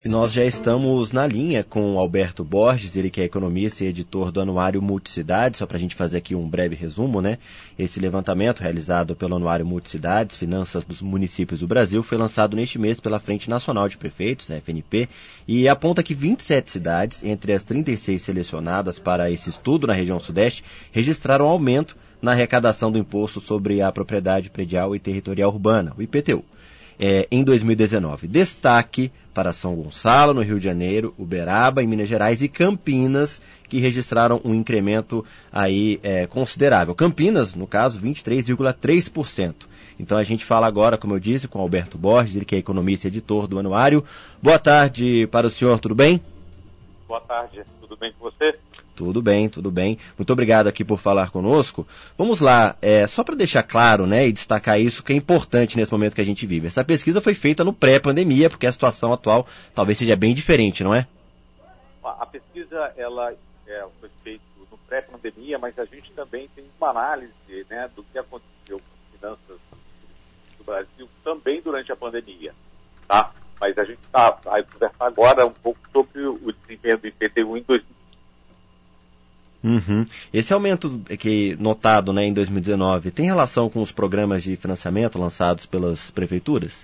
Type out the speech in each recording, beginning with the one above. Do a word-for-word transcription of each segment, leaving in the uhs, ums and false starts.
E nós já estamos na linha com o Alberto Borges, ele que é economista e editor do Anuário Multicidades, só para a gente fazer aqui um breve resumo, né? Esse levantamento realizado pelo Anuário Multicidades, Finanças dos Municípios do Brasil, foi lançado neste mês pela Frente Nacional de Prefeitos, a F N P, e aponta que vinte e sete cidades, entre as trinta e seis selecionadas para esse estudo na região sudeste, registraram aumento na arrecadação do Imposto sobre a Propriedade Predial e Territorial Urbana, o I P T U, é, em dois mil e dezenove. Destaque para São Gonçalo, no Rio de Janeiro, Uberaba, em Minas Gerais, e Campinas, que registraram um incremento aí é, considerável. Campinas, no caso, vinte e três vírgula três por cento. Então a gente fala agora, como eu disse, com Alberto Borges, ele que é economista e editor do Anuário. Boa tarde para o senhor, tudo bem? Boa tarde, tudo bem com você? Tudo bem, tudo bem. Muito obrigado aqui por falar conosco. Vamos lá, é, só para deixar claro, né, e destacar isso que é importante nesse momento que a gente vive. Essa pesquisa foi feita no pré-pandemia, porque a situação atual talvez seja bem diferente, não é? A pesquisa ela é, foi feita no pré-pandemia, mas a gente também tem uma análise, né, do que aconteceu com as finanças do Brasil também durante a pandemia, tá? Mas a gente está vai conversar agora um pouco sobre o desempenho do I P T U em dois mil e dezenove. Uhum. Esse aumento que notado, né, em dois mil e dezenove tem relação com os programas de financiamento lançados pelas prefeituras?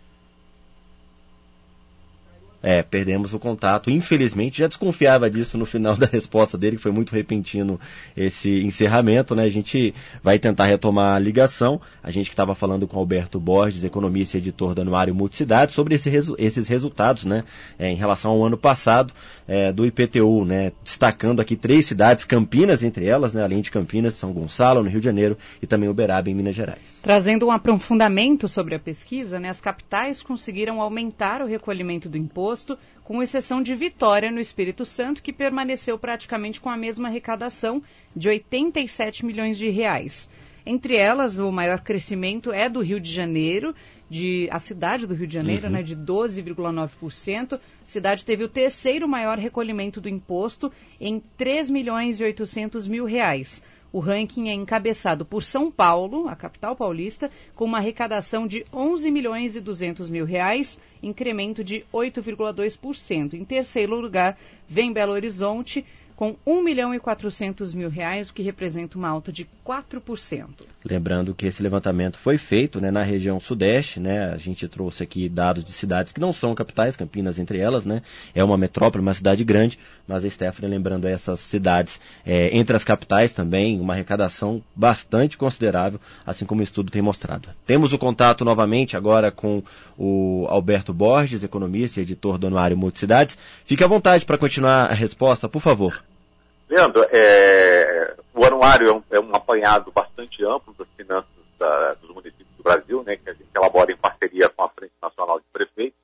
É, perdemos o contato. Infelizmente, já desconfiava disso no final da resposta dele, que foi muito repentino esse encerramento, né? A gente vai tentar retomar a ligação. A gente que estava falando com Alberto Borges, economista e editor do Anuário Multicidades, sobre esse resu- esses resultados, né? É, em relação ao ano passado é, do I P T U, né? Destacando aqui três cidades, Campinas entre elas, né? Além de Campinas, São Gonçalo, no Rio de Janeiro, e também Uberaba, em Minas Gerais. Trazendo um aprofundamento sobre a pesquisa, né? As capitais conseguiram aumentar o recolhimento do imposto, com exceção de Vitória, no Espírito Santo, que permaneceu praticamente com a mesma arrecadação de oitenta e sete milhões de reais. Entre elas, o maior crescimento é do Rio de Janeiro, de, a cidade do Rio de Janeiro, uhum. né, de doze vírgula nove por cento. A cidade teve o terceiro maior recolhimento do imposto, em três milhões e oitocentos mil reais. O ranking é encabeçado por São Paulo, a capital paulista, com uma arrecadação de onze milhões e duzentos mil reais, incremento de oito vírgula dois por cento. Em terceiro lugar, vem Belo Horizonte, com um milhão e quatrocentos mil reais, o que representa uma alta de quatro por cento. Lembrando que esse levantamento foi feito, né, na região sudeste, né? A gente trouxe aqui dados de cidades que não são capitais, Campinas entre elas, né? É uma metrópole, uma cidade grande, mas a Stephanie lembrando essas cidades é, entre as capitais também, uma arrecadação bastante considerável, assim como o estudo tem mostrado. Temos o contato novamente agora com o Alberto Borges, economista e editor do Anuário Multicidades. Fique à vontade para continuar a resposta, por favor. Leandro, é, o anuário é um, é um apanhado bastante amplo das finanças da, dos municípios do Brasil, né, que a gente elabora em parceria com a Frente Nacional de Prefeitos,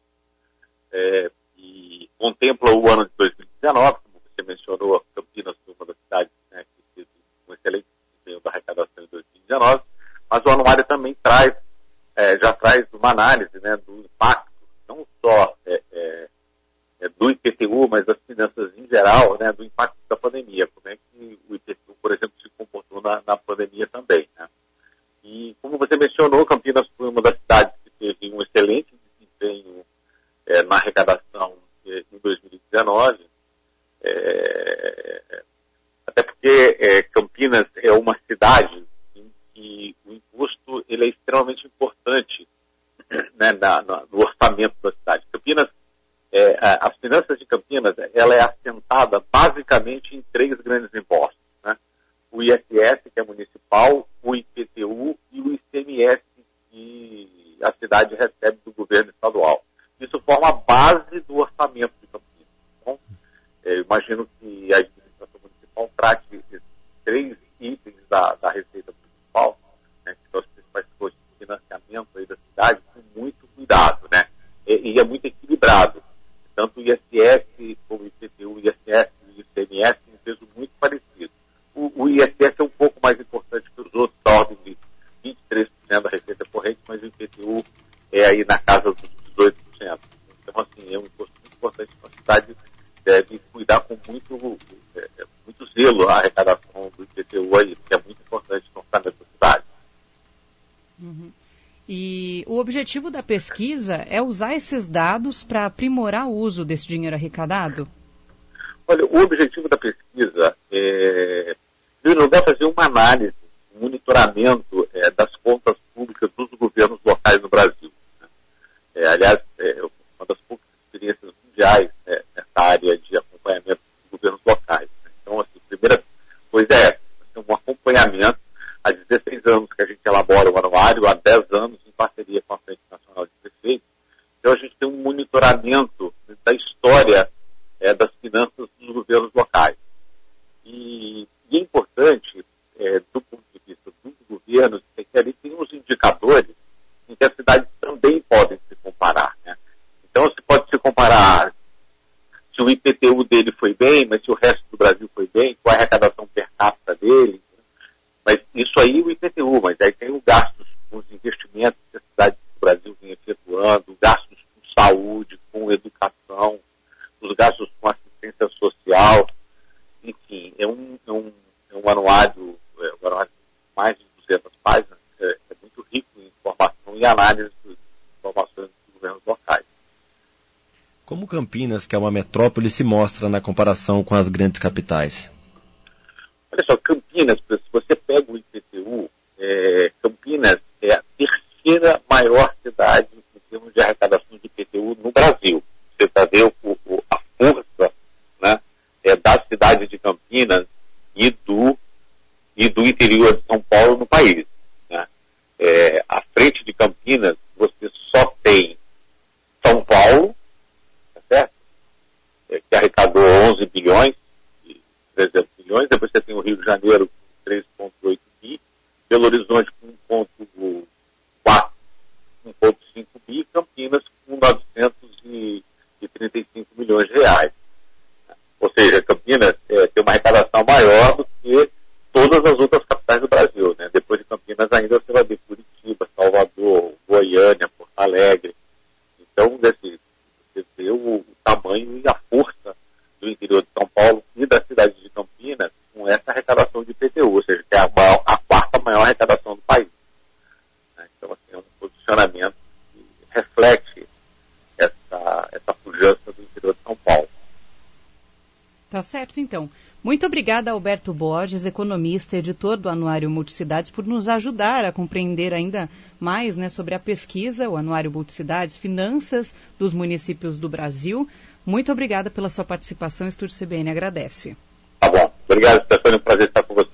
é, e contempla o ano de dois mil e dezenove, como você mencionou, Campinas foi uma das cidades, né, que teve um excelente desempenho da arrecadação em dois mil e dezenove, mas o anuário também traz, é, já traz uma análise, né, do impacto, não só é, é, do I P T U, mas das finanças em geral, né, do impacto da pandemia, como é que o I P T U, por exemplo, se comportou na, na pandemia também, né? E como você mencionou, Campinas foi uma das cidades que teve um excelente desempenho é, na arrecadação é, em dois mil e dezenove, é, até porque é, Campinas é uma cidade em que o imposto ele é extremamente importante, né, na, na, no orçamento da cidade. Campinas É, as finanças de Campinas, ela é assentada basicamente em três grandes impostos, né? O I S S, que é municipal, o I P T U e o I C M S, que a cidade recebe do governo estadual. Isso forma a base do orçamento de Campinas. Então, eu imagino que a administração municipal trate esses três itens da, da receita municipal, né, que são as principais fontes de financiamento aí da cidade, com muito cuidado, né? E, e é muito equilibrado. Tanto o I S S, como o I P T U, o I S S e o I C M S têm um peso muito parecido. O, o I S S é um pouco mais importante que os outros, da ordem de vinte e três por cento da receita corrente, mas o I P T U é aí na casa dos dezoito por cento. Então, assim, é um imposto muito importante que a cidade deve cuidar com muito, é, muito zelo a arrecadação do I P T U aí, que é muito importante no orçamento da cidade. Uhum. E o objetivo da pesquisa é usar esses dados para aprimorar o uso desse dinheiro arrecadado? Olha, o objetivo da pesquisa é, em primeiro lugar, fazer uma análise, um monitoramento é, das contas públicas dos governos locais no Brasil. Né? É, aliás, é uma das poucas experiências mundiais é, nessa área de acompanhamento dos governos locais. Né? Então, assim, a primeira coisa é essa, um acompanhamento. Há dezesseis anos que a gente elabora o anuário, há dez anos em parceria com a Frente Nacional de Prefeitos. Então, a gente tem um monitoramento da história é, das finanças dos governos locais. E, e é importante, é, do ponto de vista dos governos, é que ali tem uns indicadores em que as cidades também podem se comparar. Né? Então, se pode se comparar se o I P T U dele foi bem, mas se o resto do Brasil foi bem, qual é a arrecadação per capita dele. Mas isso aí o I P T U, mas aí tem os gastos com os investimentos que a cidade do Brasil vem efetuando, gastos com saúde, com educação, os gastos com assistência social. Enfim, é um, é um, é um anuário, é um anuário de mais de duzentas páginas, é, é muito rico em informação e análise de informações dos governos locais. Como Campinas, que é uma metrópole, se mostra na comparação com as grandes capitais? Olha só, Campinas, se você pega o I P T U, é, Campinas é a terceira maior cidade em termos de arrecadação de I P T U no Brasil. Você está vendo o, o, a força, né, é, da cidade de Campinas e do, e do interior de São Paulo no país. Né? É, à frente de Campinas, você só tem São Paulo, tá certo? É, que arrecadou onze bilhões, trezentos milhões, depois você tem o Rio de Janeiro com três vírgula oito bi, Belo Horizonte com um vírgula quatro, um vírgula cinco bi, Campinas com novecentos e trinta e cinco milhões de reais. Ou seja, Campinas é, tem uma arrecadação maior do que todas as outras capitais do Brasil. Né? Depois de Campinas ainda você vai ver Curitiba, Salvador, Goiânia, Porto Alegre. Então, desse, você vê o, o tamanho e a força do interior de São Paulo e da cidade de Campinas com essa arrecadação de I P T U, ou seja, que é a, maior, a quarta maior arrecadação do país. Então, assim, é um posicionamento que reflete essa, essa pujança do interior de São Paulo. Tá certo, então. Muito obrigada, Alberto Borges, economista e editor do Anuário Multicidades, por nos ajudar a compreender ainda mais, né, sobre a pesquisa, o Anuário Multicidades, finanças dos municípios do Brasil. Muito obrigada pela sua participação. O Estúdio C B N agradece. Tá bom. Obrigado, Stefano. É um prazer estar com você.